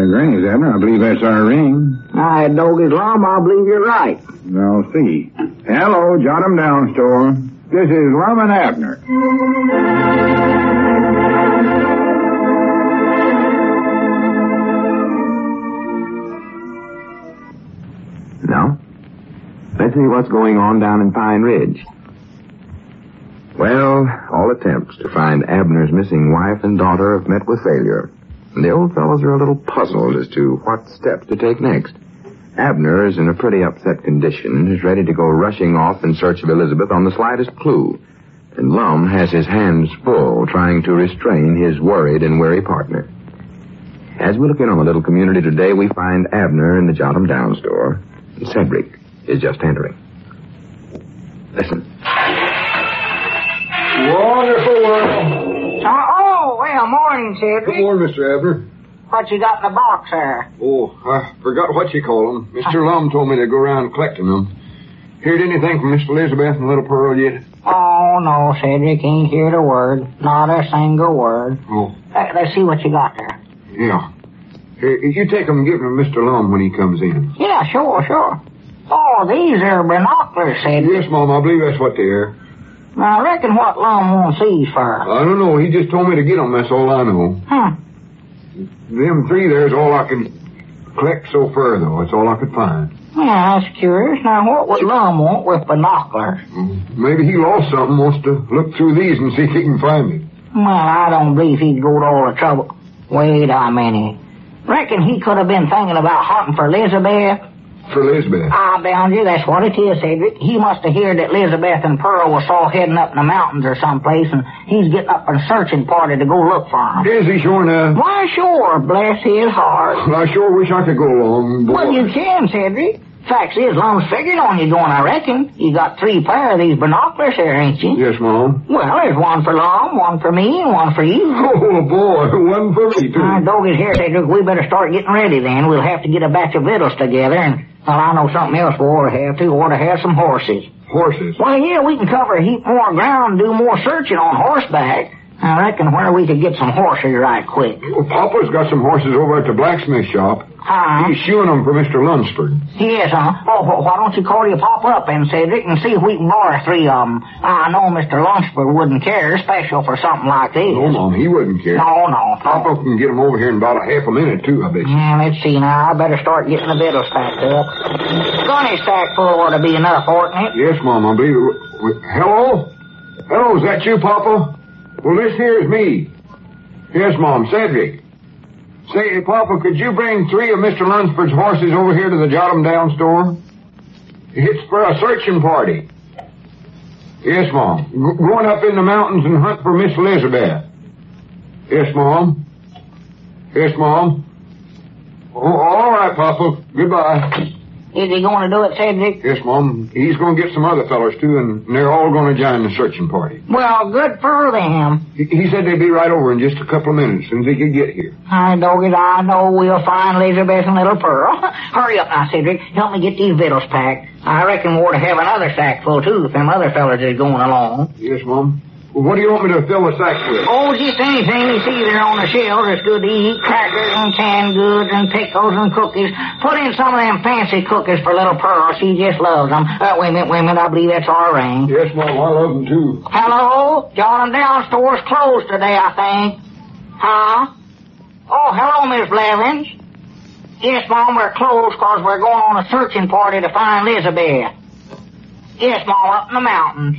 Granny's, Abner. I believe that's our ring. Doggy's Lum, I believe you're right. I'll see. Hello, Jot 'em Down store. This is Lum and Abner. Now, let's see what's going on down in Pine Ridge. Well, all attempts to find Abner's missing wife and daughter have met with failure. And the old fellows are a little puzzled as to what steps to take next. Abner is in a pretty upset condition and is ready to go rushing off in search of Elizabeth on the slightest clue. And Lum has his hands full trying to restrain his worried and wary partner. As we look in on the little community today, we find Abner in the Jot 'em Down store. And Cedric is just entering. Listen. Wonderful world. Well, morning, Cedric. Good morning, Mr. Abner. What you got in the box there? Oh, I forgot what you call them. Mr. Lum told me to go around collecting them. Heard anything from Miss Elizabeth and Little Pearl yet? Oh, no, Cedric, ain't heard a word. Not a single word. Oh. Let's see what you got there. Yeah. Here, you take them and give them to Mr. Lum when he comes in. Yeah, sure. Oh, these are binoculars, Cedric. Yes, Mom, I believe that's what they are. Now, I reckon what Lum wants these for. I don't know. He just told me to get them. That's all I know. Them three there's all I can collect so far, though. That's all I could find. Yeah, that's curious. Now, what would Lum want with binoculars? Maybe he lost something, wants to look through these and see if he can find it. Well, I don't believe he'd go to all the trouble. Wait a minute. Reckon he could have been thinking about hunting for Elizabeth? For Elizabeth? I bound you, that's what it is, Cedric. He must have heard that Elizabeth and Pearl was all heading up in the mountains or someplace, and he's getting up a searching party to go look for them. Is he sure now? Why, sure, bless his heart. Well, I sure wish I could go along, boy. Well, you can, Cedric. Facts is, Lum's figured on you going, I reckon. You got 3 pair of these binoculars here, ain't you? Yes, Mom. Well, there's one for Lum, one for me, and one for you. Oh, boy, one for me, too. Doggy's here, Cedric. We better start getting ready, then. We'll have to get a batch of victuals together, and, well, I know something else we ought to have, too. We ought to have some horses. Horses? Well, yeah, we can cover a heap more ground and do more searching on horseback. I reckon where we could get some horses right quick. Well, Papa's got some horses over at the blacksmith shop. He's shoeing them for Mr. Lunsford. Yes, huh? Oh, why don't you call your Papa up and Cedric and see if we can borrow 3 of them? I know Mr. Lunsford wouldn't care, special for something like this. No, Mom, he wouldn't care. No. Papa can get them over here in about a half a minute, too, I bet you. Let's see now. I better start getting the victuals stacked up. Gunny stack full ought to be enough, oughtn't it? Yes, Mom, I believe it. Hello? Hello, is that you, Papa? Well, this here is me. Yes, Mom, Cedric. Say, Papa, could you bring 3 of Mr. Lunsford's horses over here to the Jot 'em Down store? It's for a searching party. Yes, Mom. Going up in the mountains and hunt for Miss Elizabeth. Yes, Mom. Yes, Mom. Oh, all right, Papa. Goodbye. Is he going to do it, Cedric? Yes, Mom. He's going to get some other fellows, too, and they're all going to join the searching party. Well, good for them. He said they'd be right over in just a couple of minutes, as soon as they could get here. Hi, doggies, I know we'll find Elizabeth and Little Pearl. Hurry up now, Cedric. Help me get these victuals packed. I reckon we're to have another sack full, too, if them other fellas is going along. Yes, Mom. Well, what do you want me to fill the sack with? Oh, just anything you see there on the shelves that's good to eat. Crackers and canned goods and pickles and cookies. Put in some of them fancy cookies for Little Pearl. She just loves them. Wait a minute. I believe that's our ring. Yes, Mom. I love them, too. Hello? Jot 'em Down store's closed today, I think. Huh? Oh, hello, Miss Blevins. Yes, Mom, we're closed because we're going on a searching party to find Elizabeth. Yes, Mom, up in the mountains.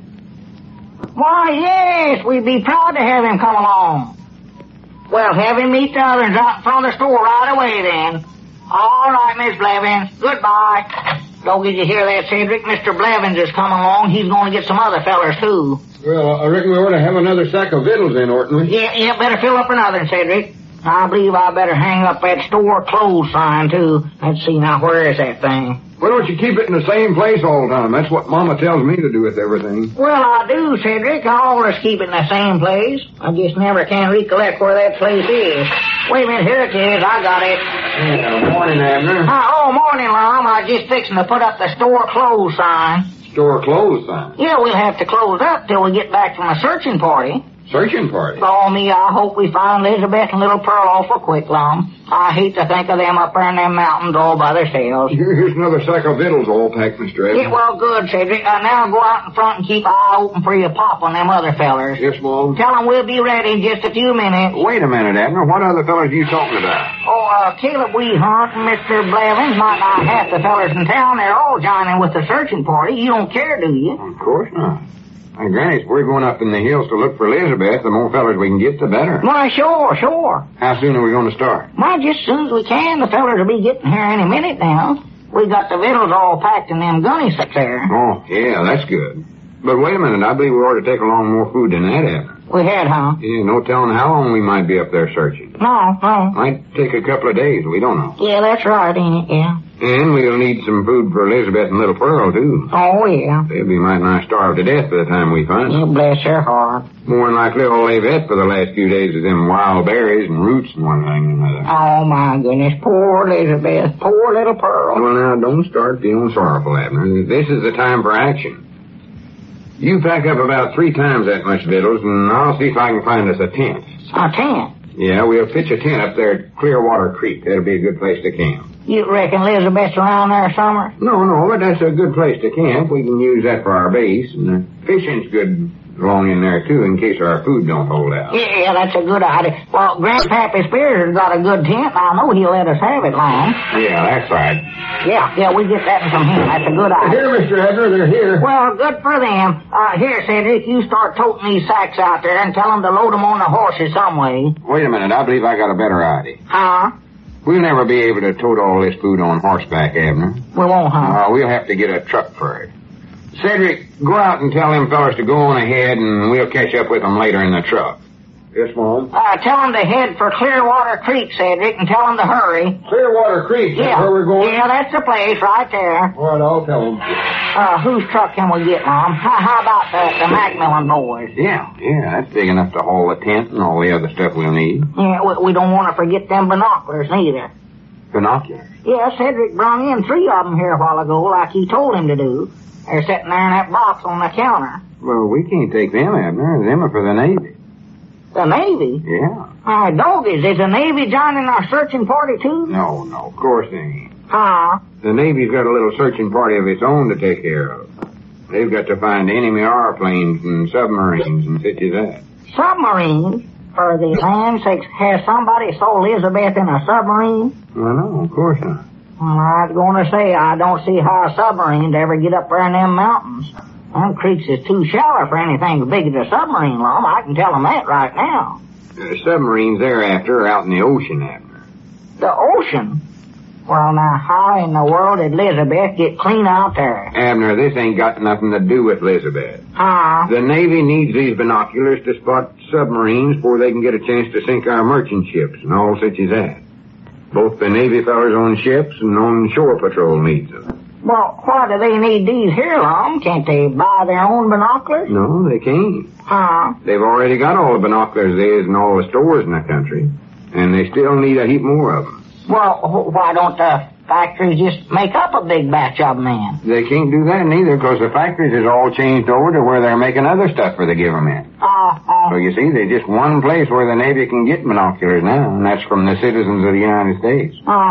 Why, yes, we'd be proud to have him come along. Well, have him meet the others out in front of the store right away, then. All right, Miss Blevins. Goodbye. Don't get you hear that, Cedric? Mr. Blevins is coming along. He's going to get some other fellers, too. Well, I reckon we ought to have another sack of victuals then, oughtn't we? Yeah, better fill up another, Cedric. I believe I better hang up that store closed sign, too. Let's see, now, where is that thing? Why don't you keep it in the same place all the time? That's what Mama tells me to do with everything. Well, I do, Cedric. I always keep it in the same place. I just never can recollect where that place is. Wait a minute, here it is. I got it. Yeah, morning, Abner. Morning, Lum. I was just fixing to put up the store closed sign. Store closed sign? Yeah, we'll have to close up till we get back from a searching party. Searching party? Oh, me, I hope we find Elizabeth and little Pearl awful quick, Lum. I hate to think of them up there in them mountains all by themselves. Here's another sack of victuals all packed, Mr. Evans. Yeah, well, good, Cedric. Now go out in front and keep an eye open for your pop on them other fellers. Yes, Mom. Tell them we'll be ready in just a few minutes. Wait a minute, Abner. What other fellers are you talking about? Oh, Caleb Weehunt and Mr. Blevins, might not half the fellers in town. They're all joining with the searching party. You don't care, do you? Of course not. And Granny, if we're going up in the hills to look for Elizabeth, the more fellers we can get, the better. Why, sure. How soon are we going to start? Why, just as soon as we can. The fellers will be getting here any minute now. We got the victuals all packed in them gunny sacks there. Oh, yeah, that's good. But wait a minute, I believe we ought to take along more food than that, Abner. We had, huh? Yeah, no telling how long we might be up there searching. No. Might take a couple of days, we don't know. Yeah, that's right, ain't it? Yeah. And we'll need some food for Elizabeth and little Pearl, too. Oh, yeah. They'll be might nigh starved to death by the time we find them. You bless her heart. More than likely all they've ate for the last few days is them wild berries and roots and one thing and another. Oh, my goodness. Poor Elizabeth. Poor little Pearl. Well, now, don't start feeling sorrowful, Abner. This is the time for action. You pack up about 3 times that much victuals, and I'll see if I can find us a tent. A tent? Yeah, we'll pitch a tent up there at Clearwater Creek. That'll be a good place to camp. You reckon Elizabeth's around there somewhere? No, but that's a good place to camp. We can use that for our base, and the fishing's good along in there, too, in case our food don't hold out. Yeah, that's a good idea. Well, Grandpappy Spears has got a good tent, and I know he'll let us have it long. Yeah, that's right. Yeah, we get that from him. That's a good idea. Here, Mr. Edgar, they're here. Well, good for them. Here, Cedric, you start toting these sacks out there and tell them to load them on the horses some way. Wait a minute, I believe I got a better idea. Huh? We'll never be able to tote all this food on horseback, Abner. We won't, huh? We'll have to get a truck for it. Cedric, go out and tell them fellas to go on ahead, and we'll catch up with them later in the truck. Yes, Mom? Tell them to head for Clearwater Creek, Cedric, and tell them to hurry. Clearwater Creek, yeah. Where we're going? Yeah, that's the place right there. All right, I'll tell them. Whose truck can we get, Mom? How about the Macmillan boys? Yeah, that's big enough to haul the tent and all the other stuff we'll need. Yeah, we don't want to forget them binoculars, neither. Binoculars? Yeah, Cedric brought in 3 of them here a while ago, like he told him to do. They're sitting there in that box on the counter. Well, we can't take them, Abner. Them are for the Navy. The Navy? Yeah. Doggies, is the Navy joining our searching party, too? No, of course they ain't. Huh? The Navy's got a little searching party of its own to take care of. They've got to find enemy airplanes and submarines and such as that. Submarines? For the land's sakes, has somebody sold Elizabeth in a submarine? Well, no, of course not. Well, I was going to say, I don't see how a submarine'd ever get up there in them mountains. Them creeks is too shallow for anything as big as a submarine, Lum. I can tell them that right now. The submarines thereafter are out in the ocean, Abner. The ocean? Well, now, how in the world did Elizabeth get clean out there? Abner, this ain't got nothing to do with Elizabeth. Huh? The Navy needs these binoculars to spot submarines before they can get a chance to sink our merchant ships and all such as that. Both the Navy fellers on ships and on shore patrol needs them. Well, why do they need these here, Lum? Can't they buy their own binoculars? No, they can't. Huh? They've already got all the binoculars there is in all the stores in the country, and they still need a heap more of them. Well, why don't the factories just make up a big batch of them then? They can't do that neither, because the factories is all changed over to where they're making other stuff for the government. So you see, there's just one place where the Navy can get binoculars now, and that's from the citizens of the United States.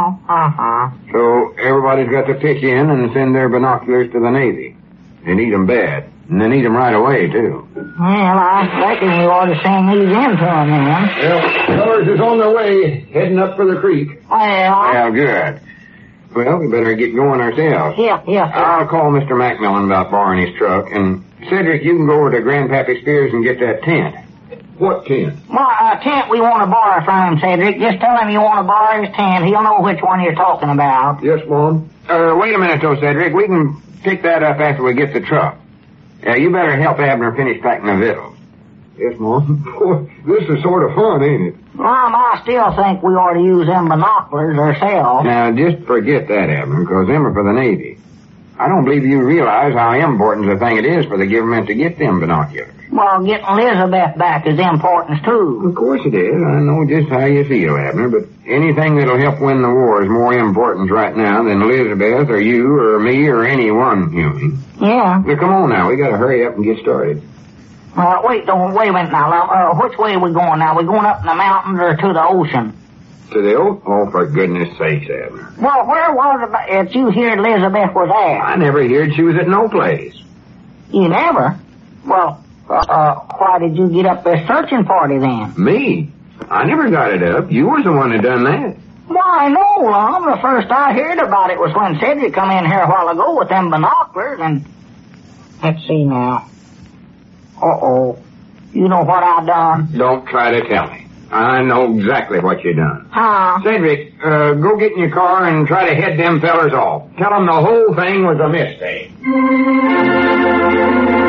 So everybody's got to pitch in and send their binoculars to the Navy. They need them bad, and they need them right away, too. Well, I reckon we ought to send these in to them then. Well, fellas is on their way, heading up for the creek. Well, good. Well, we better get going ourselves. Yeah. I'll call Mr. Macmillan about borrowing his truck, and Cedric, you can go over to Grandpappy Spears and get that tent. What tent? Well, a tent we want to borrow from him, Cedric. Just tell him you want to borrow his tent. He'll know which one you're talking about. Yes, Mom. Wait a minute, though, Cedric. We can pick that up after we get the truck. You better help Abner finish packing the victuals. Yes, Mom. Boy, this is sort of fun, ain't it? Mom, I still think we ought to use them binoculars ourselves. Now, just forget that, Abner, because them are for the Navy. I don't believe you realize how important a thing it is for the government to get them binoculars. Well, getting Elizabeth back is important, too. Of course it is. I know just how you feel, Abner, but anything that'll help win the war is more important right now than Elizabeth or you or me or any one human. Yeah. Now, come on now. We gotta hurry up and get started. Wait a minute now. Which way are we going now? We going up in the mountains or to the ocean? To the ocean? Oh, for goodness sakes, Abner. Well, where was it that you heard Elizabeth was at? I never heard she was at no place. You never? Well, why did you get up this searching party then? Me? I never got it up. You was the one that done that. Why, no, Lum. The first I heard about it was when Cedric come in here a while ago with them binoculars and... Let's see now. Uh-oh. You know what I done? Don't try to tell me. I know exactly what you done. Huh? Cedric, go get in your car and try to head them fellers off. Tell them the whole thing was a mistake.